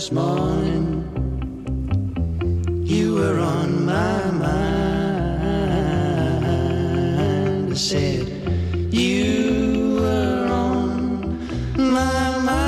this morning. You were on my mind. I said you were on my mind.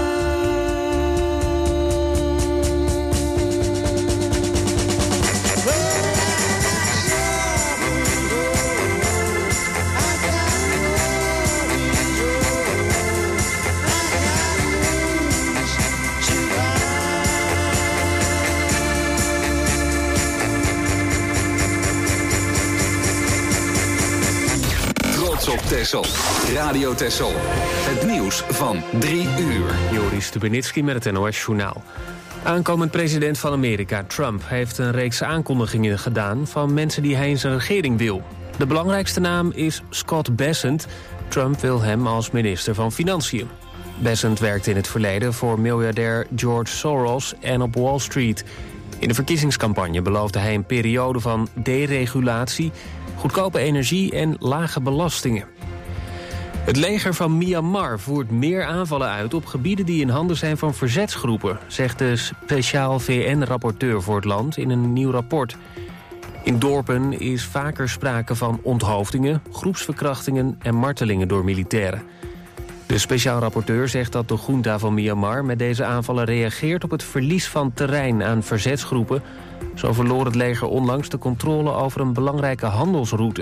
Op Texel. Radio Texel. Het nieuws van 3 uur. Joris Stubenitski met het NOS-journaal. Aankomend president van Amerika, Trump, heeft een reeks aankondigingen gedaan van mensen die hij in zijn regering wil. De belangrijkste naam is Scott Bessent. Trump wil hem als minister van Financiën. Bessent werkte in het verleden voor miljardair George Soros en op Wall Street. In de verkiezingscampagne beloofde hij een periode van deregulatie, goedkope energie en lage belastingen. Het leger van Myanmar voert meer aanvallen uit op gebieden die in handen zijn van verzetsgroepen, zegt de speciaal VN-rapporteur voor het land in een nieuw rapport. In dorpen is vaker sprake van onthoofdingen, groepsverkrachtingen en martelingen door militairen. De speciaal rapporteur zegt dat de junta van Myanmar met deze aanvallen reageert op het verlies van terrein aan verzetsgroepen. Zo verloor het leger onlangs de controle over een belangrijke handelsroute.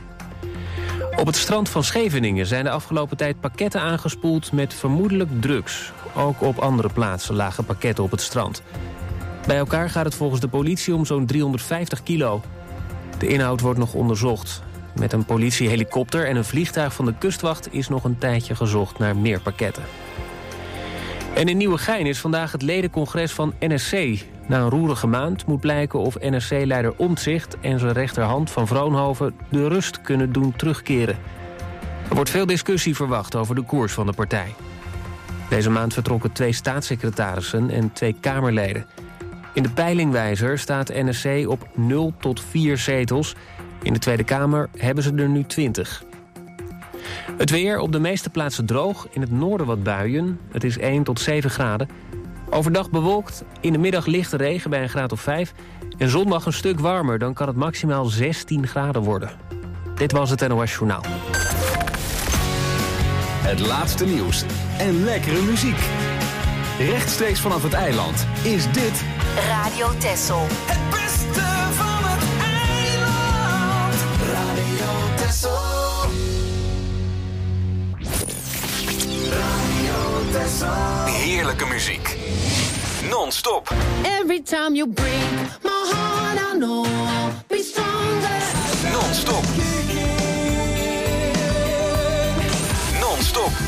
Op het strand van Scheveningen zijn de afgelopen tijd pakketten aangespoeld met vermoedelijk drugs. Ook op andere plaatsen lagen pakketten op het strand. Bij elkaar gaat het volgens de politie om zo'n 350 kilo. De inhoud wordt nog onderzocht. Met een politiehelikopter en een vliegtuig van de kustwacht is nog een tijdje gezocht naar meer pakketten. En in Nieuwegein is vandaag het ledencongres van NSC. Na een roerige maand moet blijken of NSC-leider Omtzigt en zijn rechterhand Van Vroonhoven de rust kunnen doen terugkeren. Er wordt veel discussie verwacht over de koers van de partij. Deze maand vertrokken 2 staatssecretarissen en 2 Kamerleden. In de peilingwijzer staat NSC op 0 tot 4 zetels. In de Tweede Kamer hebben ze er nu 20. Het weer op de meeste plaatsen droog, in het noorden wat buien. Het is 1 tot 7 graden. Overdag bewolkt, in de middag lichte regen bij een graad of 5. En zondag een stuk warmer, dan kan het maximaal 16 graden worden. Dit was het NOS Journaal. Het laatste nieuws en lekkere muziek. Rechtstreeks vanaf het eiland is dit Radio Texel. Het beste van het eiland. Radio Texel. Radio Texel. heerlijke muziek. Non-stop. Every time you break my heart, I know I'll be stronger. Non-stop. Non-stop.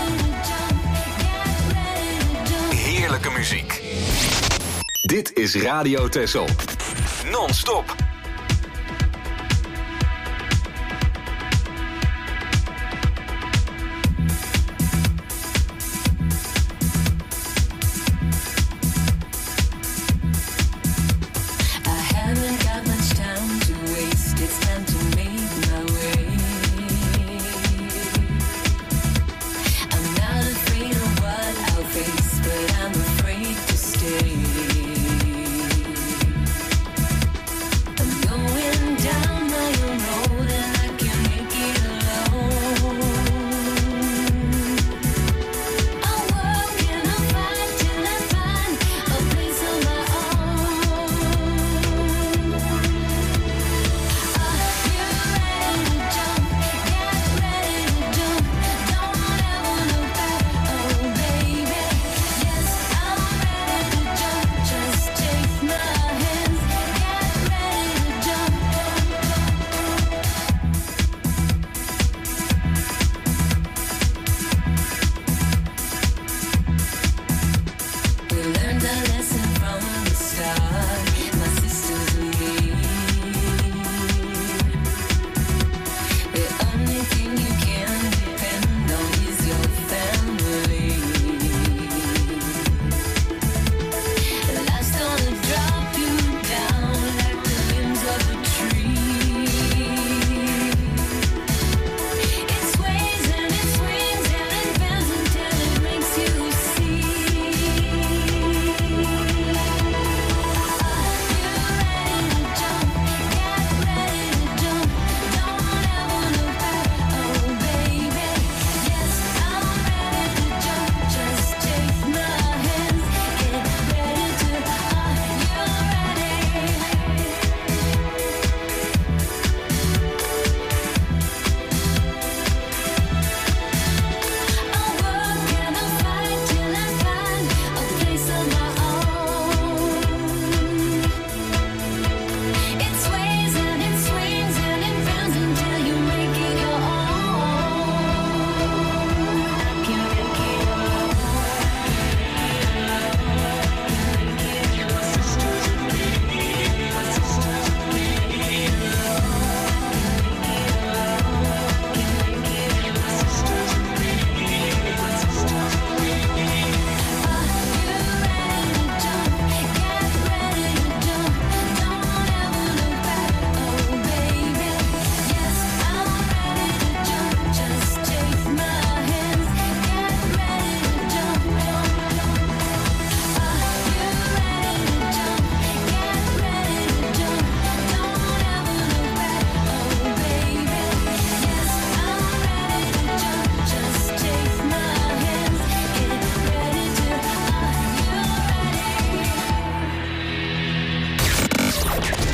Heerlijke muziek. Dit is Radio Texel. Non-stop.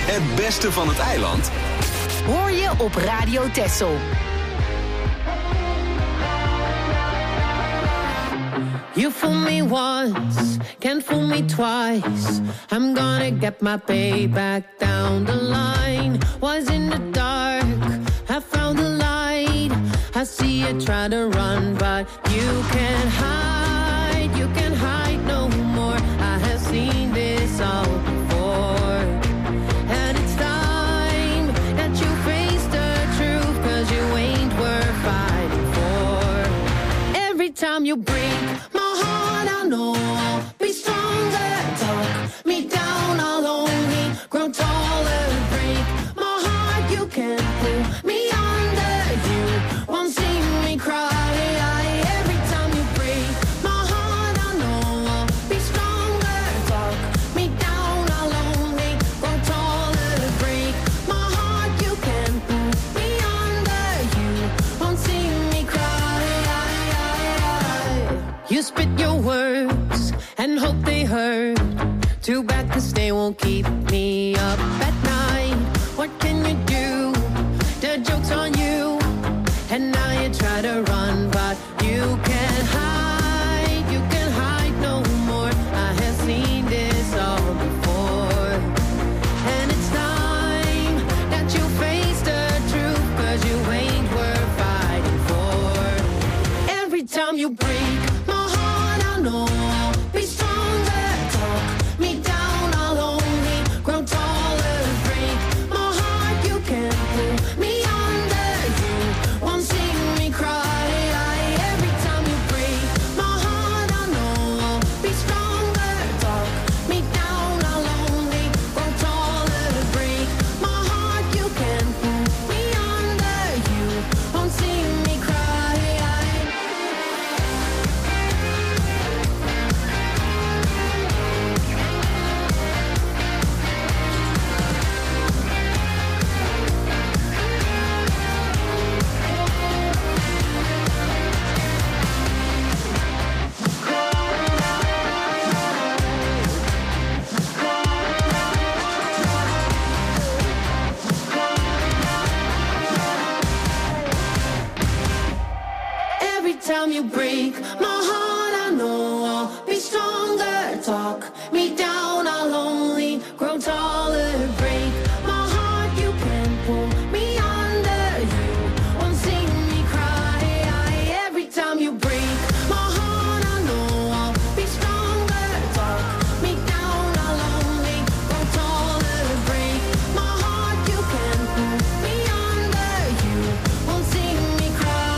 Het beste van het eiland Hoor je op Radio Texel. You fool me once, can't fool me twice. I'm gonna get my payback down the line. Was in the dark, I found the light. I see you try to run, but you can't hide no more. I have seen this all before. And it's time that you face the truth, 'cause you ain't worth fighting for. Every time you break my heart, I know I'll be stronger. Talk me down, I'll only grow taller. Break my heart, you can't pull me under. You won't see me cry. Every time you break my heart, I know I'll be stronger. Talk me down, I'll only grow taller. Break my heart, you can't pull me under. You won't see me cry. You spit your words and hope they hurt. Too bad 'cause they won't keep me up at night. What can you do? The joke's on you. And now you try to run, but you can't hide no more. I have seen this all before. And it's time that you face the truth, 'cause you ain't worth fighting for. Every time you break my heart, I know I'll be stronger. Talk me down, I'll only grow taller. Break my heart, you can't pull me under. You won't see me cry. Every time you break my heart, I know I'll be stronger. Talk me down, I'll only grow taller. Break my heart, you can't pull me under. You won't see me cry. Every time you break my heart, I know I'll be stronger. Talk me down, I'll only grow taller. Break my heart, you can't pull me under. You won't see me cry. Every time you break my heart, I know I'll be stronger. Talk me down, I'll only grow taller. Break my heart, you can't pull me under. You won't see me cry.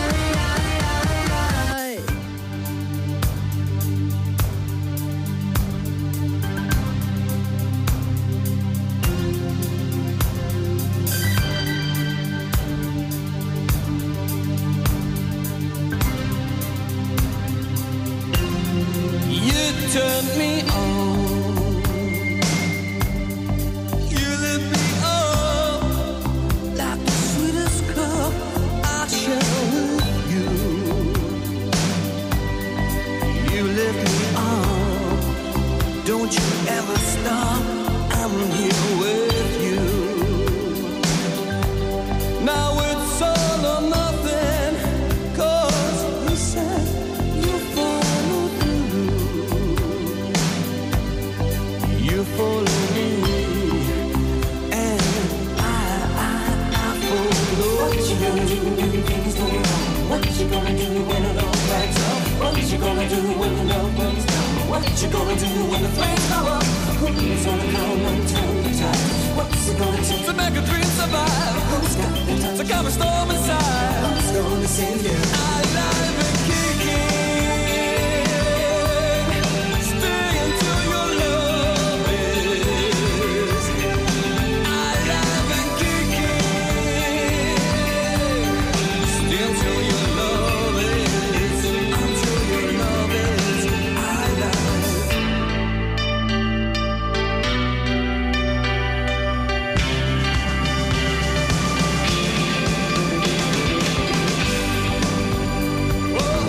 You turned me on. You lit me up like the sweetest cup I share with you. You lift me up. Don't you ever stop. I'm here with you. Now it's all or nothing, 'cause you said you follow through. You follow me, and I follow. What you gonna do when things go wrong? What you gonna do when it all backs up? What you gonna do when the love runs down? What you gonna do when the flames go up? Who's gonna come and turn the tide? What's it gonna take to make a dream survive? Who's got the time to calm a storm inside? Who's gonna save you? Alive and kicking. Stay until your love is alive and kicking. Stay until your love is, until your love is alive. Oh,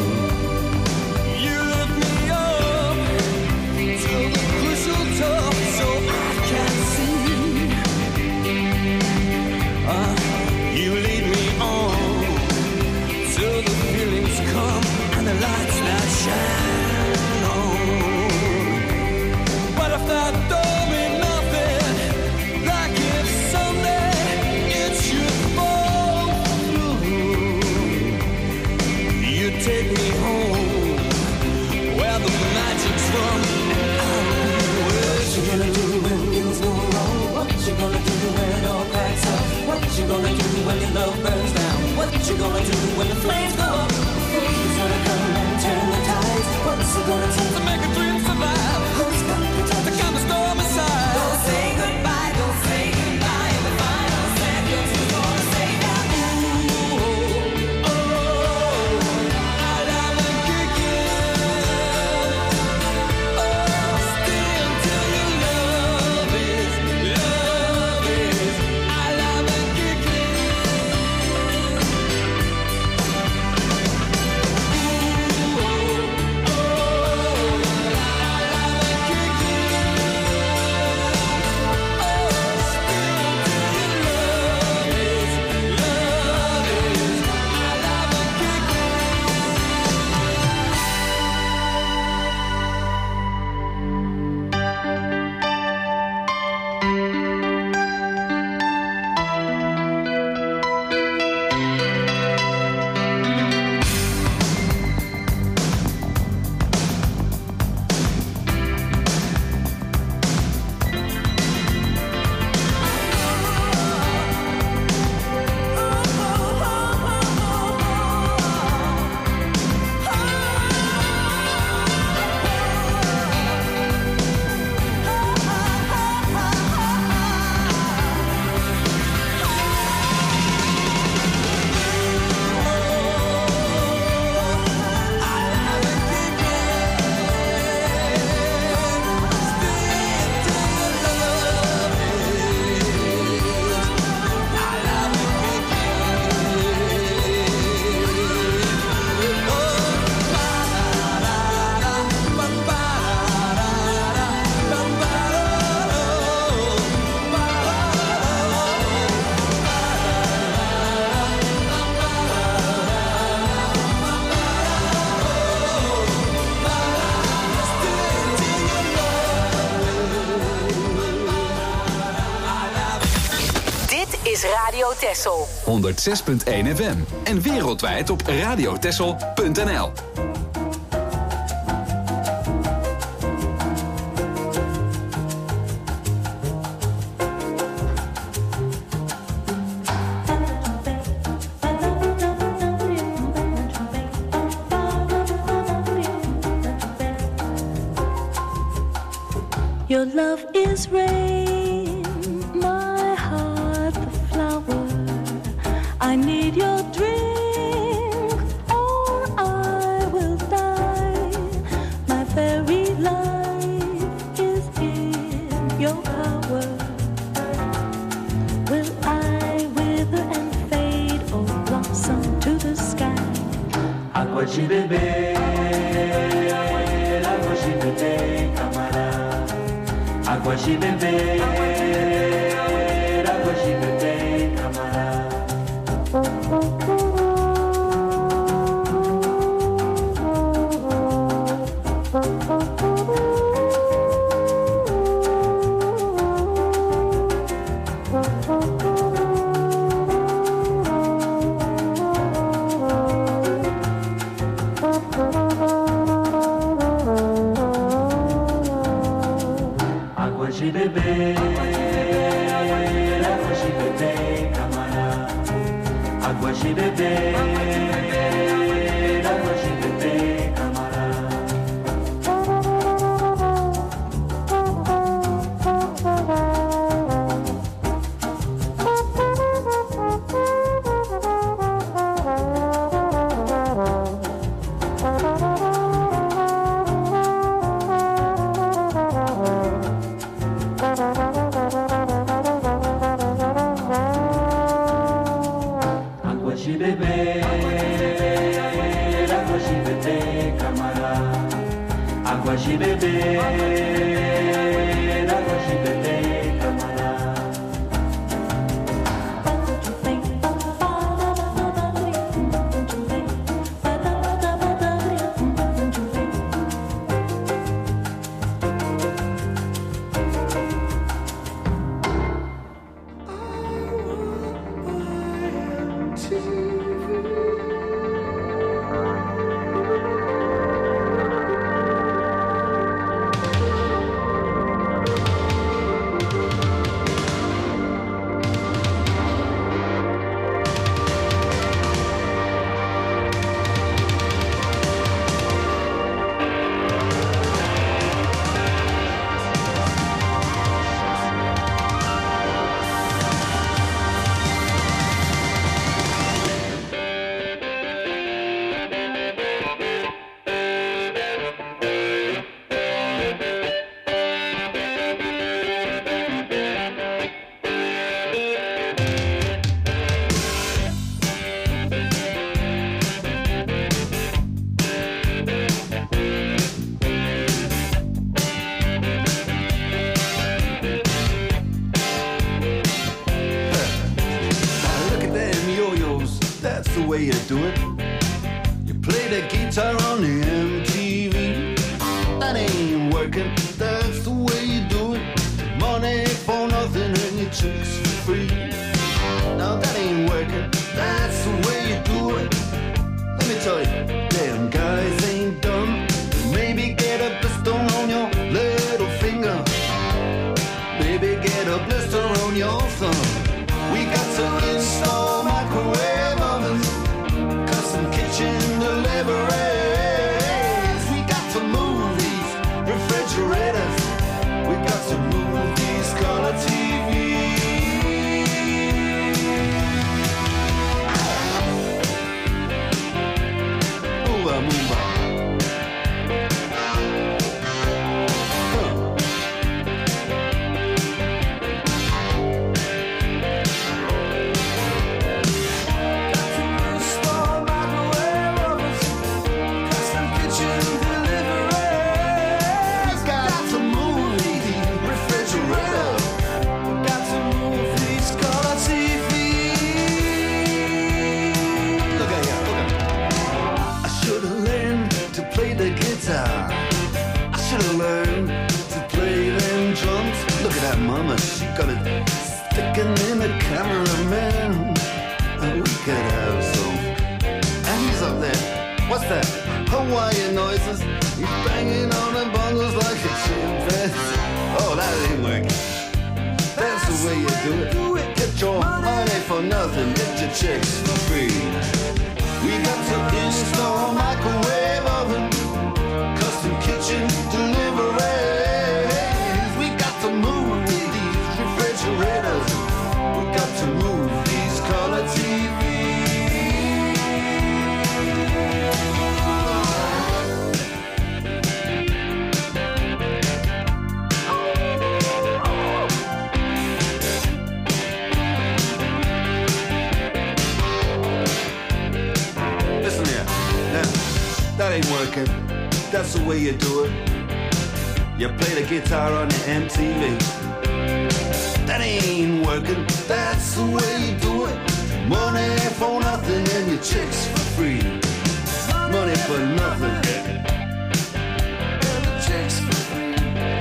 Texel. 106.1 FM. En wereldwijd op radiotexel.nl. Your love is rain, my heart the flower. I need your drink or I will die. My very life is in your power. Will I wither and fade or blossom to the sky? Agua de bebê, água de bebê, camarada. Água de beber, água de beber, camarada. Água de beber, água de beber, camarada. Água de beber, água de beber, camarada. Água de beber, água de beber, camarada. Água de beber, água de beber, camarada. That's the way you do it. You play the guitar on the MTV. That ain't working. That's the way you do it. Money for nothing and your chicks for free. Now that ain't working. That's the way you do it. Let me tell you, damn guys ain't dumb. Maybe get a blister on your little finger. Maybe get a blister on your thumb. We got to install microwave ovens, custom kitchen deliveries. We got to move these refrigerators. We got to move these color TVs. Move on, move on. I should've learned to play them drums. Look at that mama, she got it sticking in the cameraman. them bundles like a chimpanzee. Oh, that ain't working. That's the way you do it. Get your money for nothing, get your chicks for free. We got to install microwave oven, custom kitchen deliveries. We got to move these refrigerators. We got to move these color TVs. Listen here, now, that ain't working. That's the way you do it. You play the guitar on the MTV. That ain't working. That's the way you do it. Money for nothing and your chicks for free. Money for nothing. And the chicks for free.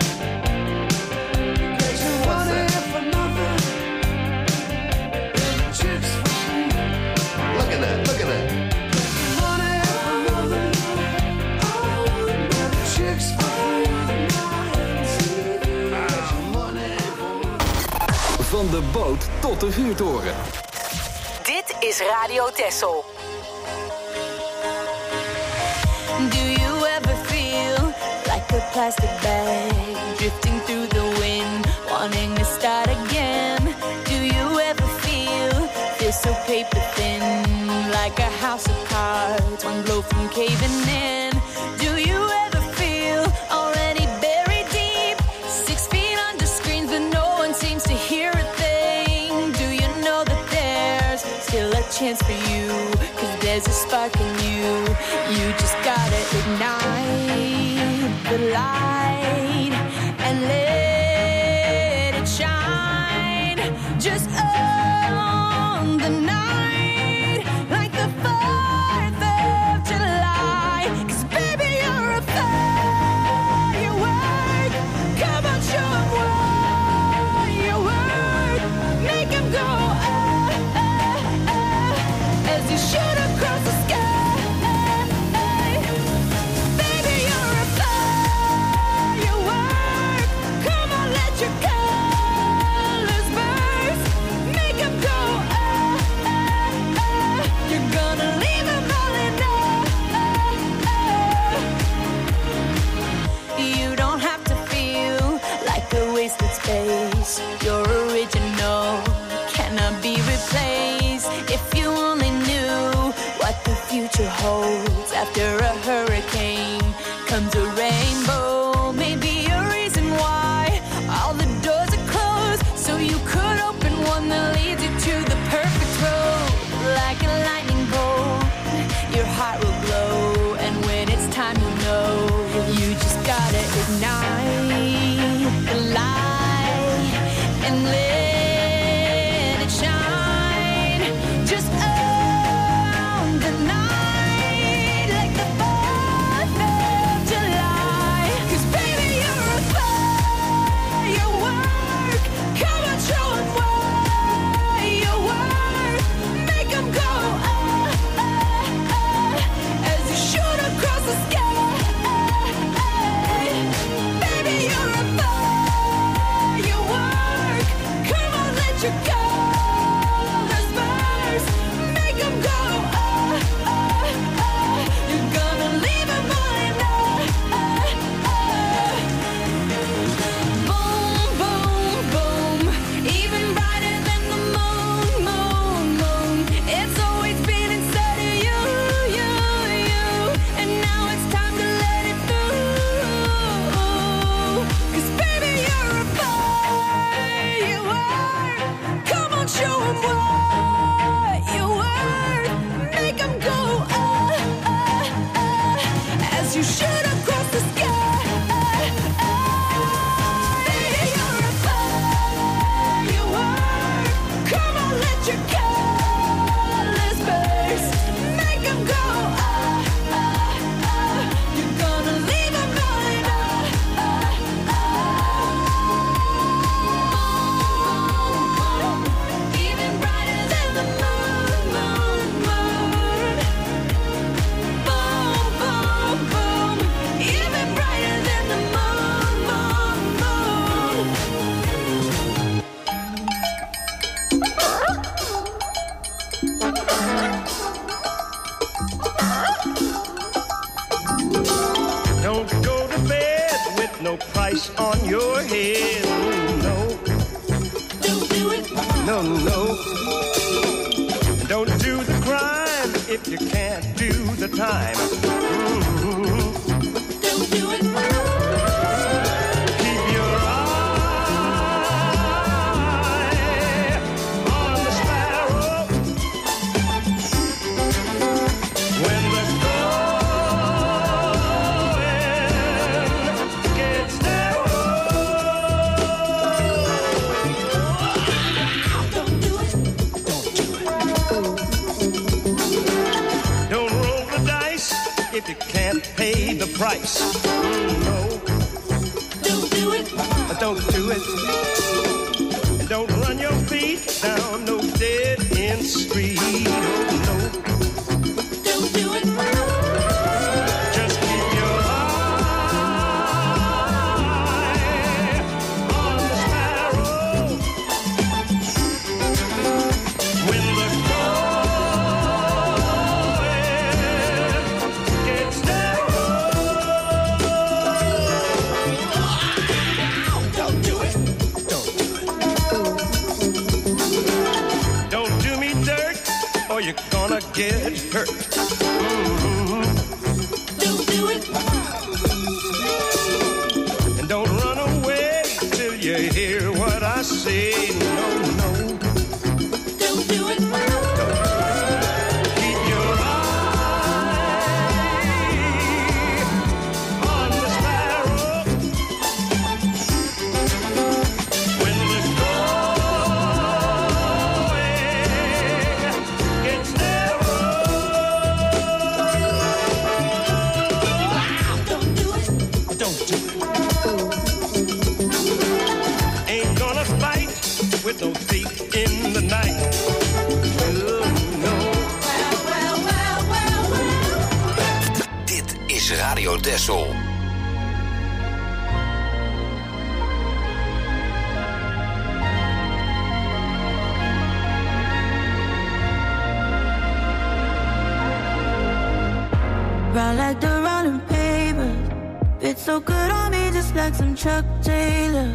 Get your money for nothing. And the chicks for free. Look at that, look at that. Money for nothing. And the chicks for free. Money for nothing. Van de boot tot de vuurtoren. Dit is Radio Texel. Do you ever feel like a plastic bag drifting through the wind, wanting to start again? Do you ever feel so paper thin, like a house of cards, one blow from caving in? Do you ever feel already buried deep, 6 feet under screens, but no one seems to hear a thing? Do you know that there's still a chance for you, 'cause there's a spark in you? You just gotta ignite the light and let it shine. Just on the night, like the 4th of July. 'Cause baby, you're a firework. Come on, show 'em what you work. Make 'em go as you shoot across the sky. Baby, you're a firework. Come on, let your colors burst. Make 'em go You're gonna leave 'em all in You don't have to feel like a wasted space. You're original, cannot be replaced. If you only knew what the future holds. After a hurricane comes a rainbow. Maybe a reason why all the doors are closed, so you could open one that leads you to the perfect road. Like a lightning bolt, your heart will glow, and when it's time, you'll know. You just gotta ignite the light and let it shine. Just on the night, like the 4th of July. 'Cause baby, you're a firework. Come on, show 'em what you work. Make 'em go as you shoot across the sky. no price on your head. No, don't do it. No, no. Don't do the crime if you can't do the time. Don't do it. Keep your eye on the sparrow. When the going gets narrow. Don't do it. Don't do it. Don't roll the dice if you can't pay the price. No. Don't do it. Don't do it. And don't run your feet down no dead-end street. Oh, no. Don't do it. Just keep your eye on the sparrow. When the going gets narrow. Don't do it. Don't do it. Don't do me dirt or you're gonna get hurt. Don't do it. And don't run away till you hear what I say. No, no. Don't do it. Keep your eye on the sparrow. When the going gets narrow. Don't do it. Don't do it. Ain't gonna fight with no thief in the night. Oh, no. Dit is Radio Texel. Ride like the rolling papers. It's so good on me, just like some Chuck Taylors.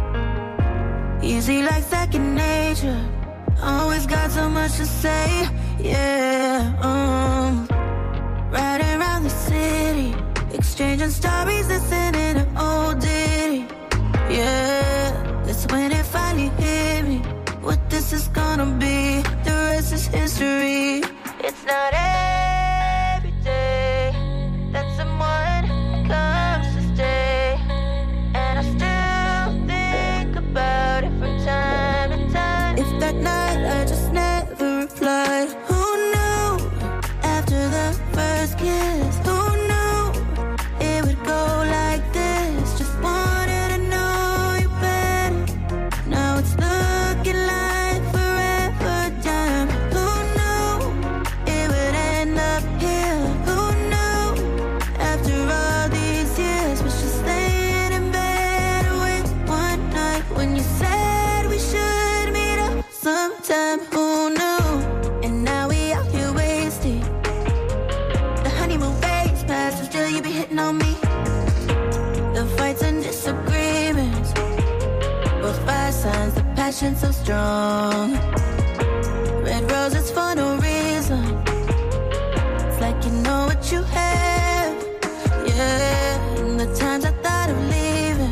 Easy like second nature. Always got so much to say, yeah. Riding around the city, exchanging stories, listening to old ditty. Yeah, that's when it finally hit me. What this is gonna be, the rest is history. It's not every day that someone comes to stay, and I still think about it from time to time. If that night I just never replied, who knew after the first kiss? Who knew it would go like this? Just wanted to know you better. Now it's looking like forever time. Who knew it would end up here? Who knew after all these years was just laying in bed awake one night when you said we should meet up sometime? Who knew? And now we out here wasted. The honeymoon phase passed and still you be hitting on me. The fights and disagreements, both fire signs, the passion so strong. Red roses for no reason. It's like you know what you have. Yeah, and the times I thought of leaving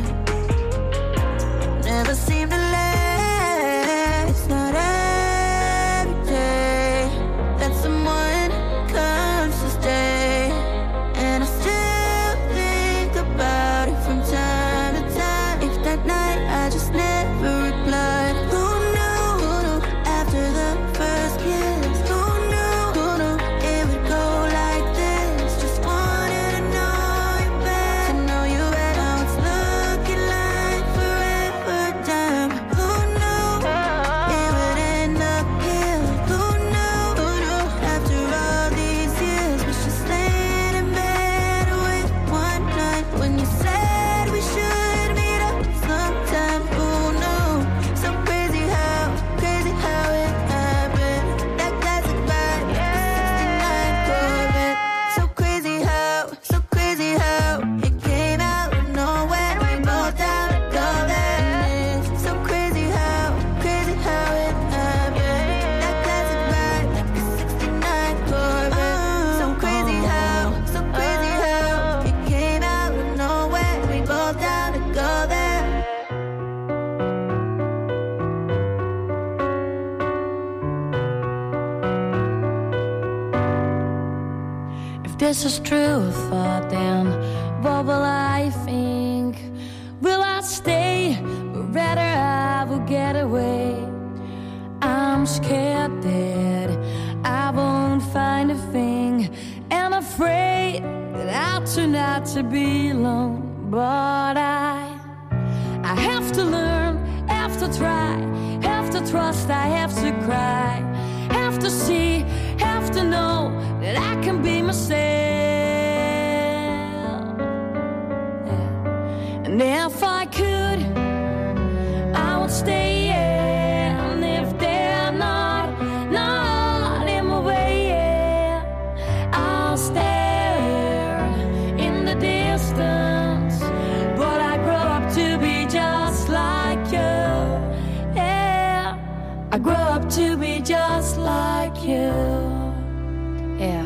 never seemed to last. It's not every day that someone comes to stay, and I still think about it from time to time. If that night I just never replied, who knew this is true thought, then what will I think? Will I stay? Or rather I will get away. I'm scared that I won't find a thing, and afraid that I'll turn out to be alone. But I have to learn, have to try, have to trust, I have to cry, have to see, have to know that I can be myself. Yeah. And if I could, I would stay, yeah. And if they're not in my way, yeah, I'll stare in the distance. But I grow up to be just like you, yeah. I grow up to be just like you, yeah.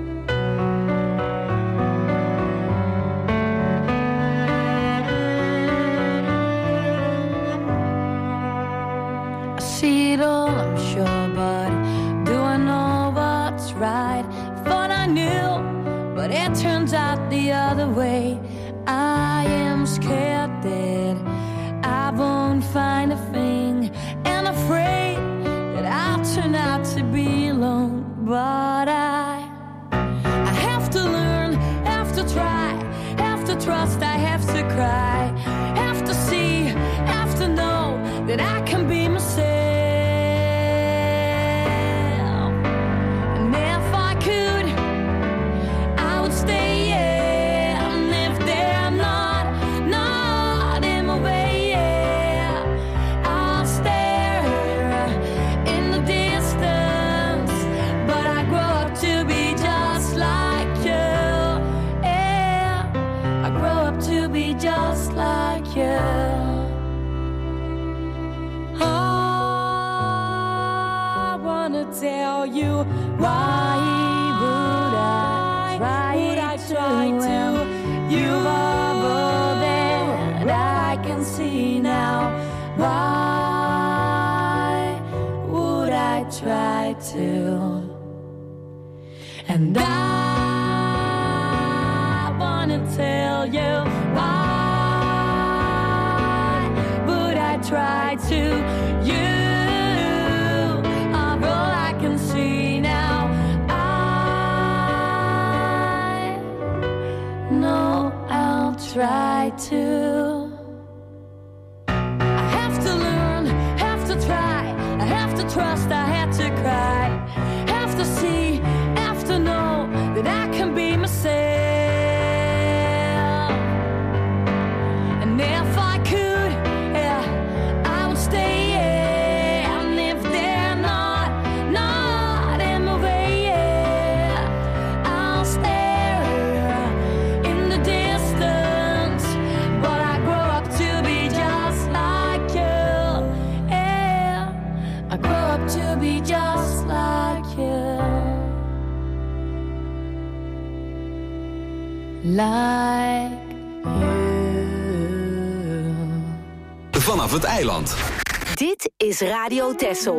I see it all, I'm sure, but do I know what's right? Thought I knew, but it turns out the other way. I am scared that I won't find a thing, and afraid that I'll turn out to be alone. But I have to learn, have to try, have to trust, I have to cry, have to see, have to know that I can be myself. And if I could, I would stay, yeah. And if they're not in my way, yeah, I'll stare in the distance. But I grow up to be just like you, yeah. I grow up to be just like you. I wanna tell you, why would I try to? You are all that I can see now. Why would I try to? And I wanna tell you, why would I try to? You are all I can see now. I know I'll try to. I have to learn, have to try, I have to trust, I have to cry, have to see, have to know that I can be myself. And if I could, yeah, I would stay, yeah. And if they're not in my way, yeah, I'll stare in the distance. But I grow up to be just like you, yeah. I grow up to be just like you. Like you. Vanaf het eiland. Dit is Radio Texel.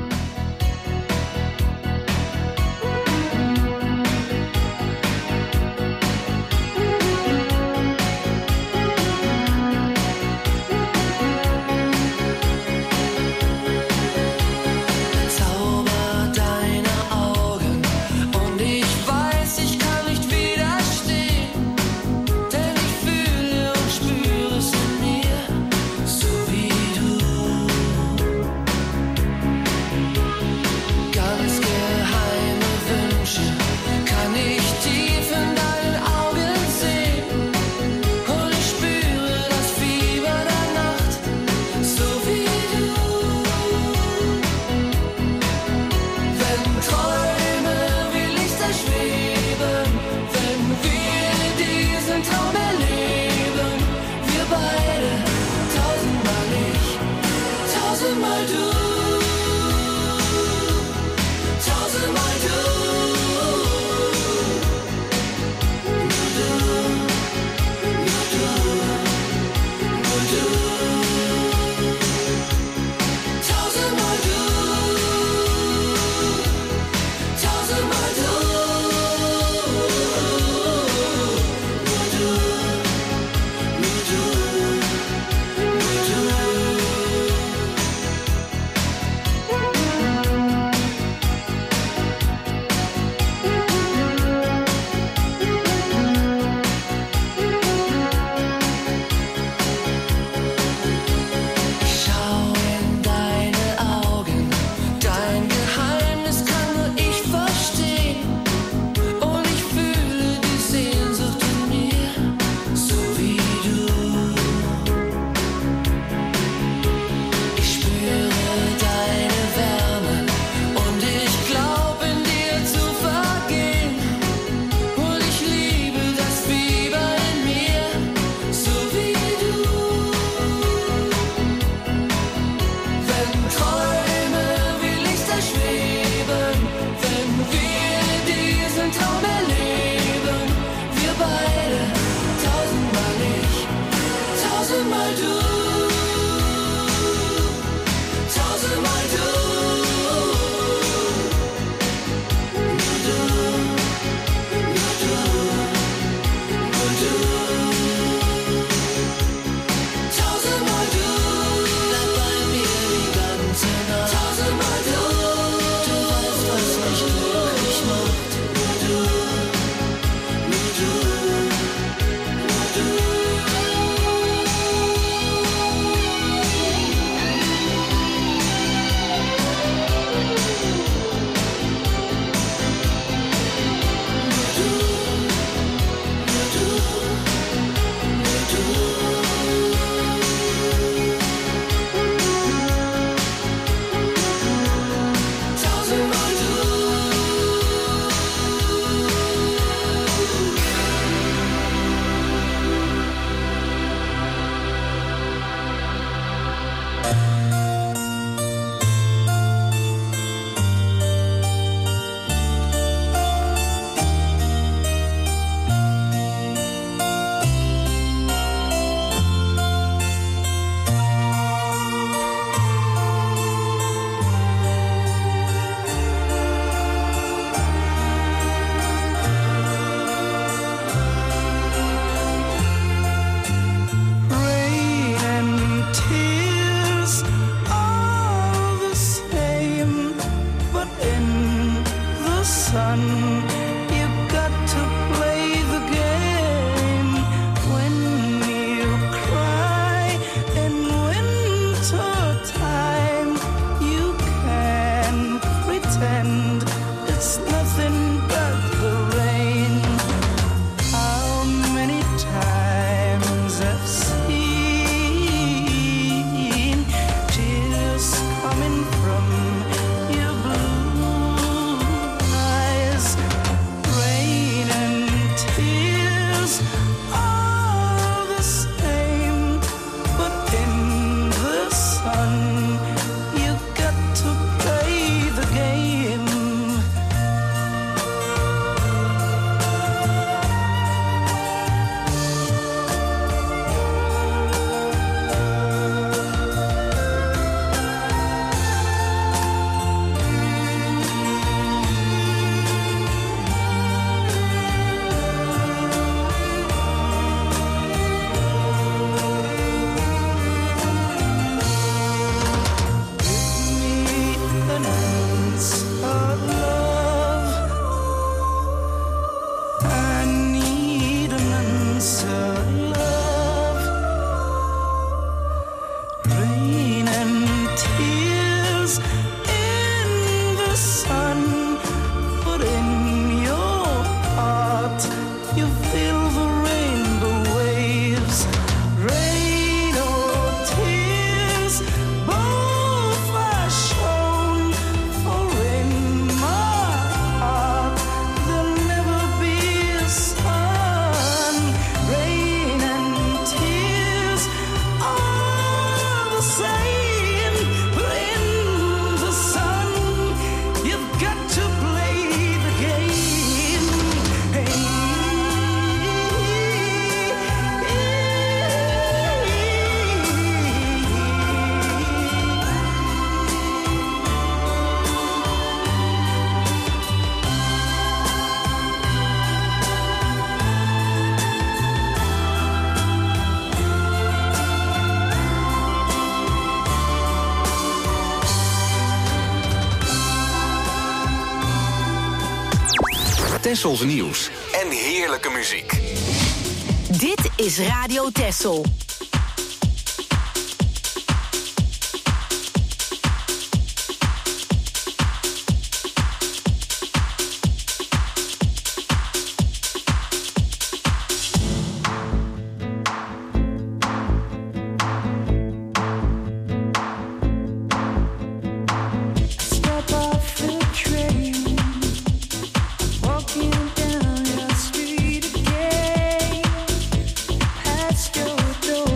Zauber deiner Augen und ich weiß, ich kann nicht widerstehen, denn ich fühle und spüre es in mir, so wie du. Tessels nieuws en heerlijke muziek. Dit is Radio Tessel. Down your street again, past your door.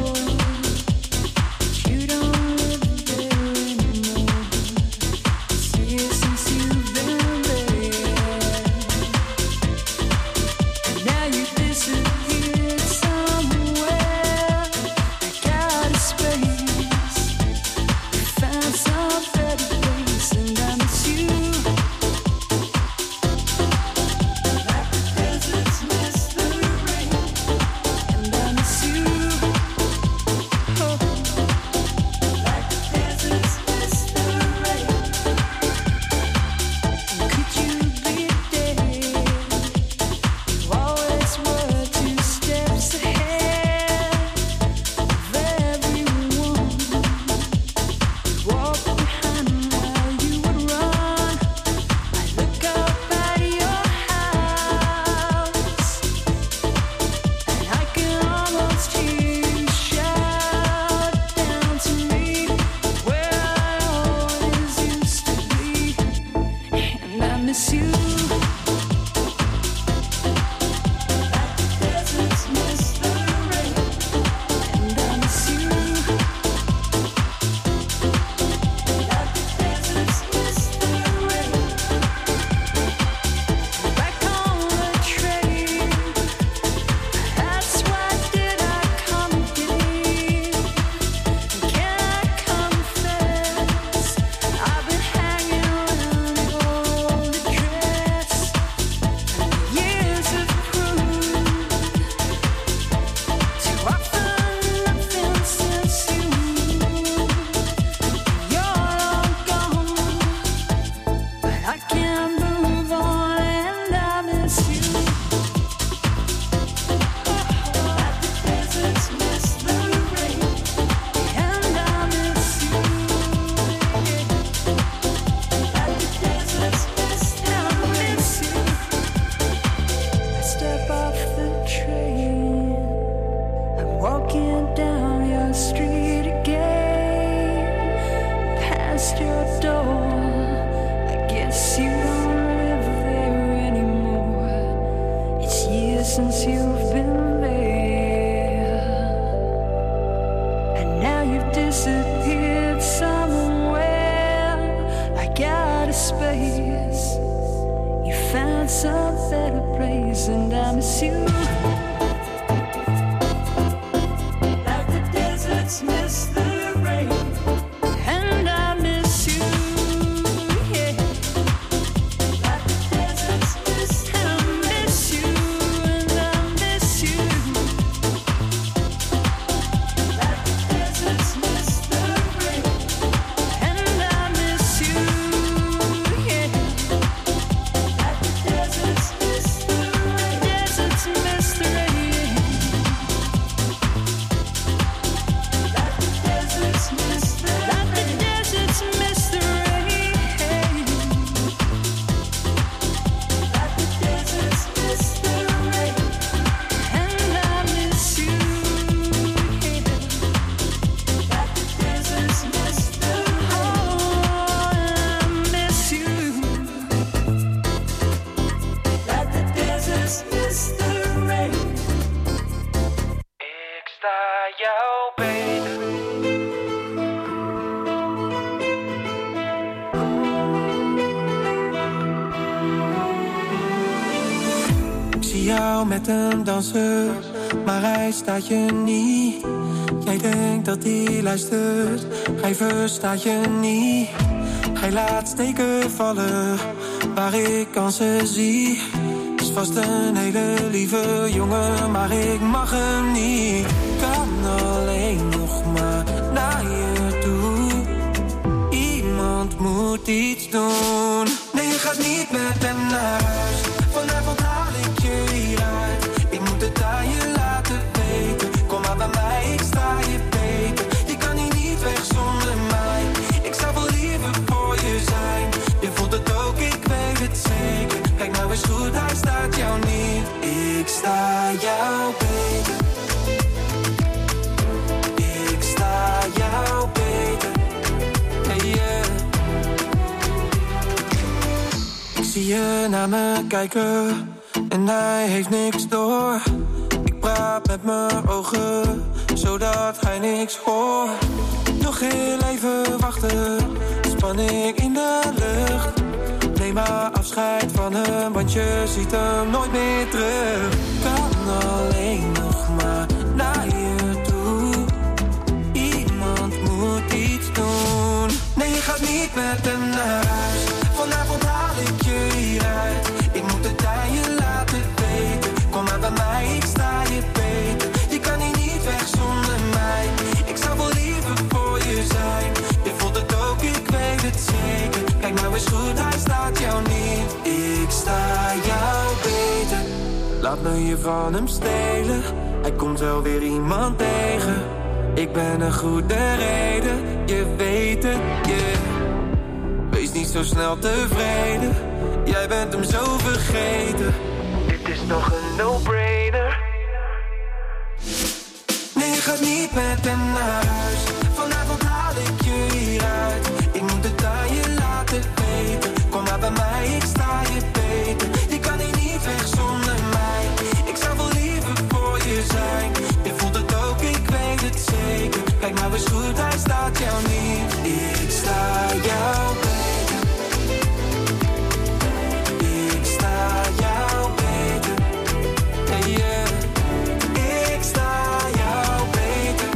disappeared somewhere like out of space. You found some better place and I miss you. Like the deserts miss the rain. And I miss you, yeah. Like the deserts miss the rain. And I miss you, and I miss you. Like the deserts miss the rain. And I miss you, yeah. Like the deserts miss the rain. Deserts miss the rain. Like the deserts miss the rain. Like the deserts miss the rain. Like the deserts miss the rain. And I miss you, yeah. Like the deserts miss the rain. Oh, I miss you. Like the deserts miss the rain. Ik sta jou beter. Ik zie jou met een danser, maar hij staat je niet. Jij denkt dat hij luistert, hij verstaat je niet. Hij laat steken vallen, waar ik kansen zie. Is vast een hele lieve jongen, maar ik mag hem niet. Kan alleen nog maar naar je toe. Iemand moet iets doen. Nee, je gaat niet met hem naar huis. Vanavond haal ik je hieruit. Ik moet het aan je laten weten. Kom maar bij mij, ik sta je beter. Je kan hier niet weg zonder mij. Ik zou wel liever voor je zijn. Je voelt het ook, ik weet het zeker. Kijk nou eens goed, hij staat jou niet. Ik sta jou beter. Ik sta jou beter. Hey, yeah. Ik zie je naar me kijken en hij heeft niks door. Ik praat met mijn ogen, zodat hij niks hoort. Nog heel even wachten, spanning in de lucht. Neem maar afscheid van hem, want je ziet hem nooit meer terug. Kan alleen nog maar naar je toe. Iemand moet iets doen. Nee, je gaat niet met hem naar huis. Vanavond haal ik je hieruit. Ik moet het aan je laten weten. Kom maar bij mij, ik sta je beter. Je kan hier niet weg zonder mij. Ik zou wel liever voor je zijn. Je voelt het ook, ik weet het zeker. Kijk nou eens goed, hij staat jou niet. Ik sta jou beter. Laat me je van hem stelen. Hij komt wel weer iemand tegen. Ik ben een goede reden, je weet het, yeah. Wees niet zo snel tevreden. Jij bent hem zo vergeten. Dit is nog een no-brainer. Nee, je gaat niet met hem naar huis. Vanavond haal ik je hieruit. Ik moet het aan je laten weten. Kom maar bij mij, ik sta je beter. Je kan hier niet weg zonder mij. Ik zou wel liever voor je zijn. Je voelt het ook, ik weet het zeker. Kijk nou eens goed, hij staat jou niet. Ik sta jou beter. Ik sta jou beter. Hey, yeah. Ik sta jou beter.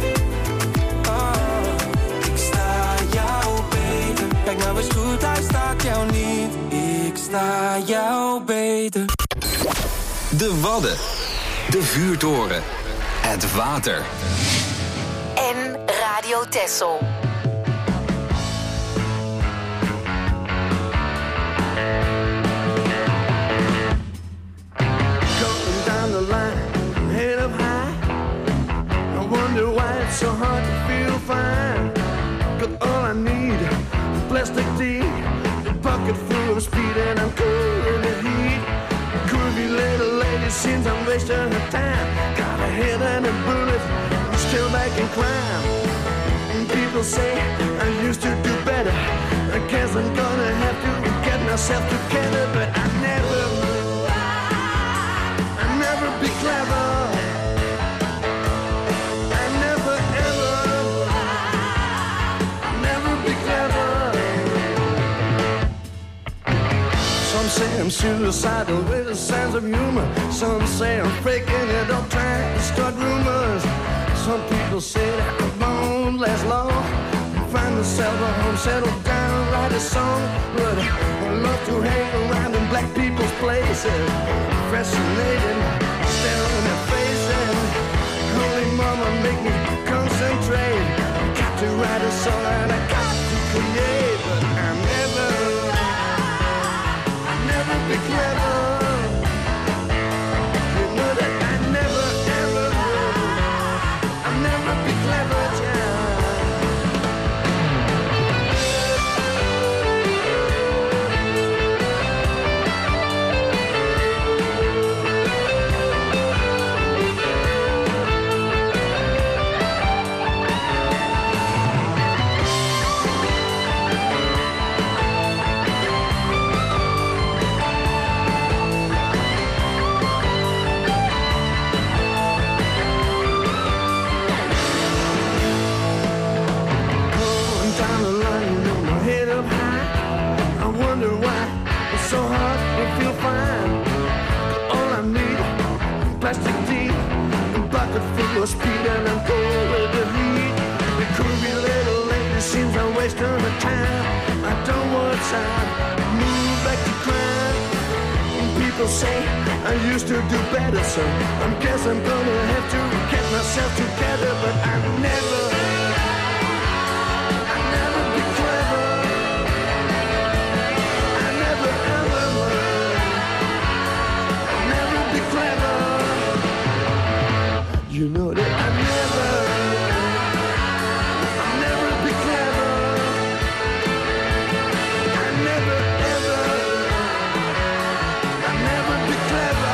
Oh, ik sta jou beter. Kijk nou eens goed, hij staat jou niet. Ik sta jou beter. De Wadden. De Vuurtoren. Het water. En Radio Texel. Going down the line, head up high. I wonder why it's so hard to feel fine. Got all I need, plastic tea, a pocket full of speed, and I'm cool in the heat. Groovy little lady seems I'm wasting her time. Got a head and a bullet, still back and climb. And people say I used to do better. I guess I'm gonna have to get myself together, but I never be clever. I never ever I'm suicidal with a sense of humor. Some say I'm faking it or trying to start rumors. Some people say that I won't last long. Find myself a home, settle down, write a song. But I love to hang around in black people's places, fascinated, staring at faces. Holy mama, make me concentrate. Got to write a song and I got to create. But I'll never be clever. You know that I never, ever will. I'll never be clever, child. So hard to feel fine. All I need, plastic teeth, a bucket full of speed, and I'm cold with the heat. It could be a little late, it seems I'm wasting my time. I don't want time, move back to crime. People say I used to do better, so I guess I'm gonna have to get myself together. But I'll never be clever. You know that I'll never be clever. I'll never, ever, I'll never be clever.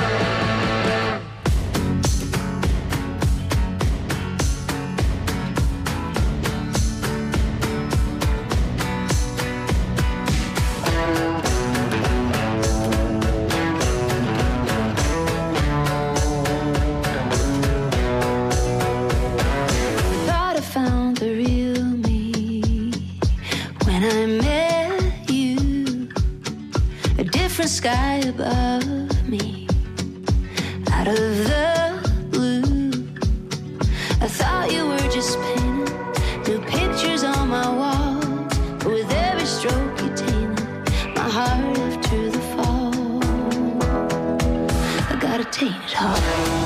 Sky above me, out of the blue. I thought you were just painting new pictures on my walls, but with every stroke you tainted my heart after the fall. I got a tainted heart.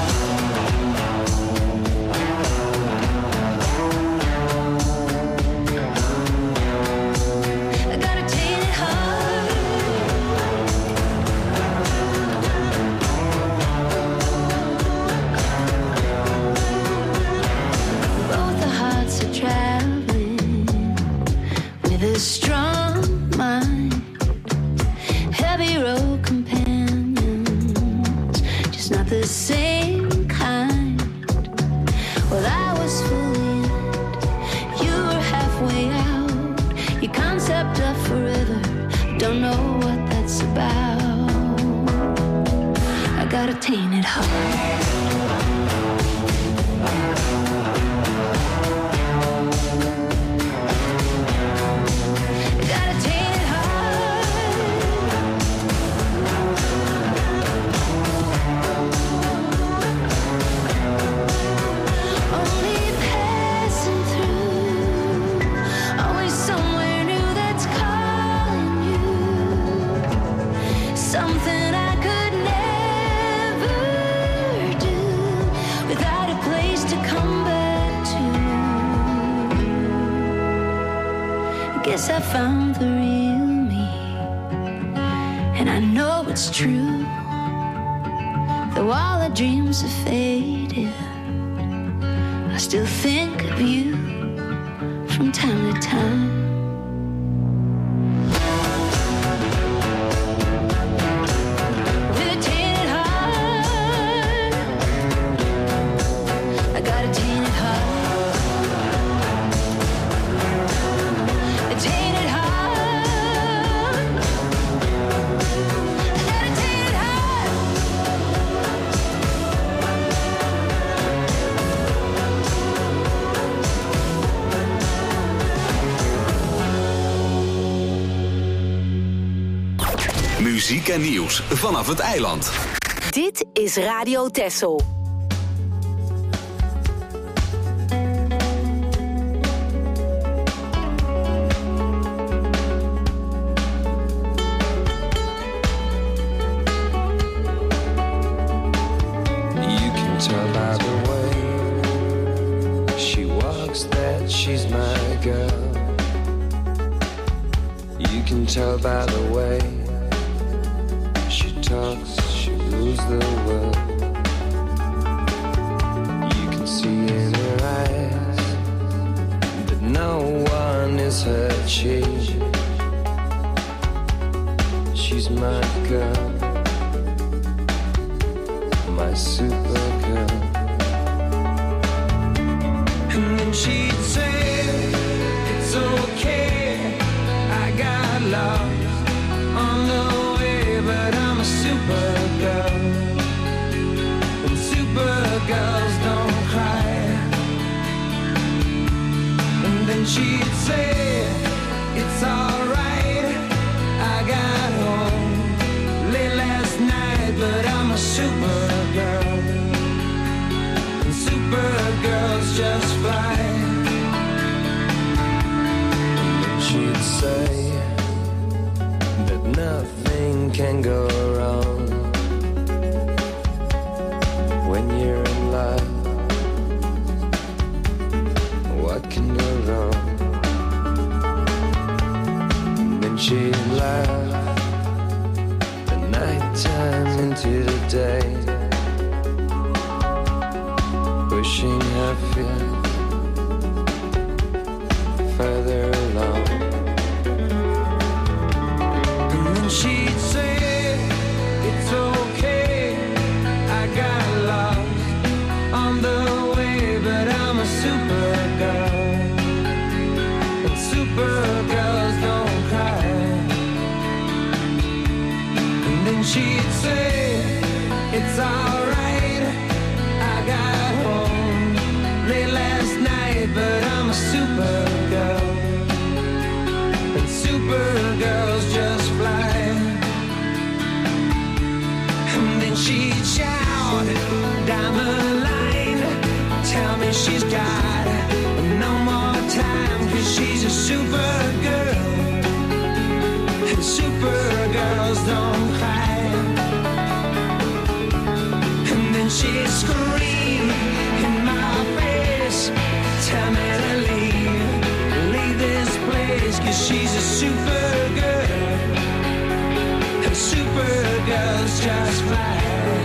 Strong mind, heavy road companions, just not the same kind. Well, I was fully in it, you were halfway out. Your concept of forever, don't know what that's about. I got a tainted heart. Something I could never do without a place to come back to. I guess I found the real me, and I know it's true. Though all our dreams have faded, I still think of you from time to time. Muziek en nieuws vanaf het eiland. Dit is Radio Texel. Tell by the way she walks that she's my girl. You can tell by the way she talks, she rules the world. You can see in her eyes that no one is her chief. She's my girl, my supergirl. And then she'd say, it's okay, I got lost on the way, but I'm a supergirl, and supergirls don't cry. And then she'd say, it's alright, I got home late last night, but I'm a supergirl, and supergirls just fly. And she'd say that nothing can go wrong when you're in love. What can go wrong? And then she'd laugh the nighttime into the day, pushing her feet further along. And then she'd say, it's okay, I got lost on the way, but I'm a supergirl, and supergirls don't cry. And then she'd say, it's alright, I got home late last night, but I'm a supergirl, and supergirls just fly. And then she'd shout down the line, tell me she's got no more time, 'cause she's a supergirl, and supergirls don't cry. And then she'd scream in my face, tell me to leave this place, 'cause she's a supergirl, and supergirls just fly.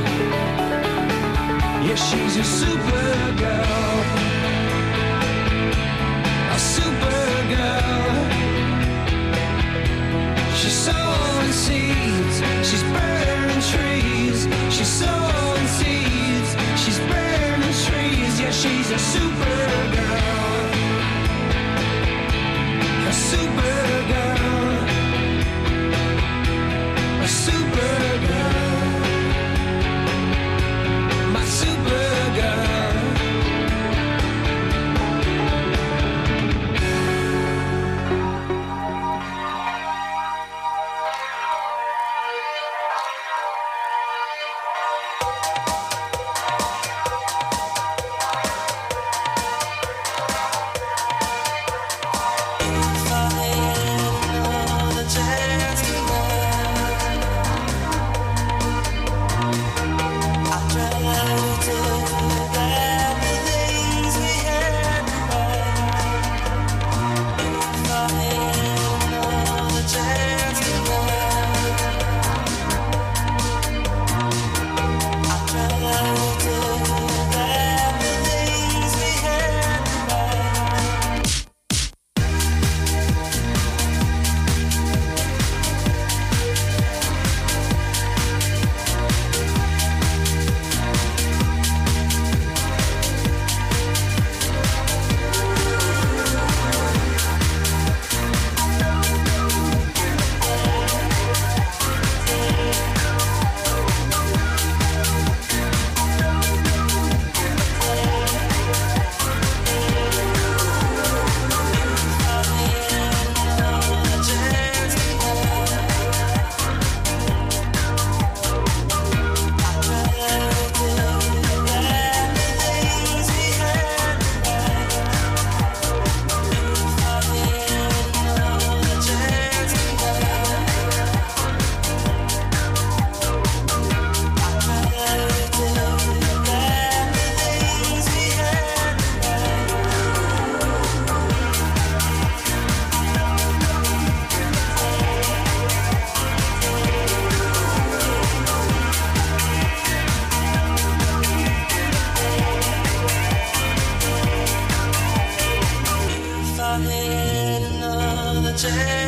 Yeah, she's a supergirl, a supergirl. She's sowing seeds, she's burning trees. She's sowing seeds, she's burning trees. Yeah, she's a supergirl, a supergirl, a supergirl, my supergirl. change.